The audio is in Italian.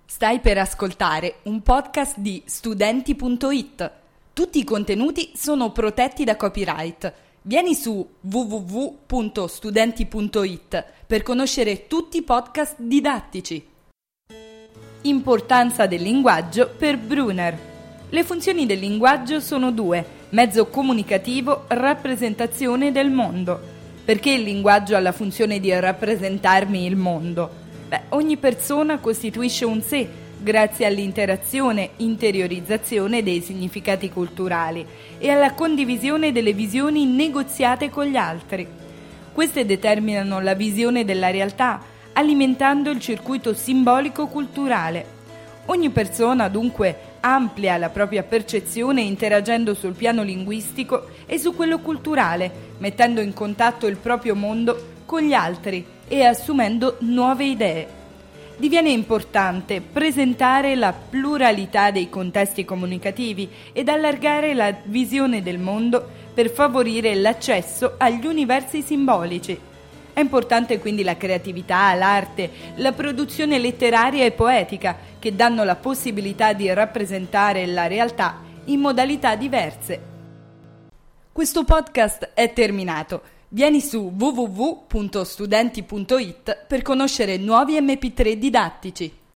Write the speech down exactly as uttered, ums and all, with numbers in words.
Stai per ascoltare un podcast di studenti punto it. Tutti i contenuti sono protetti da copyright. Vieni su w w w punto studenti punto it per conoscere tutti i podcast didattici. Importanza del linguaggio per Brunner. Le funzioni del linguaggio sono due: mezzo comunicativo, rappresentazione del mondo. Perché il linguaggio ha la funzione di rappresentarmi il mondo? Beh, ogni persona costituisce un sé, grazie all'interazione, interiorizzazione dei significati culturali e alla condivisione delle visioni negoziate con gli altri. Queste determinano la visione della realtà, alimentando il circuito simbolico-culturale. Ogni persona, dunque, amplia la propria percezione interagendo sul piano linguistico e su quello culturale, mettendo in contatto il proprio mondo con gli altri e assumendo nuove idee. Diviene importante presentare la pluralità dei contesti comunicativi ed allargare la visione del mondo per favorire l'accesso agli universi simbolici. È importante quindi la creatività, l'arte, la produzione letteraria e poetica che danno la possibilità di rappresentare la realtà in modalità diverse. Questo podcast è terminato. Vieni su w w w punto studenti punto it per conoscere nuovi emme pi tre didattici.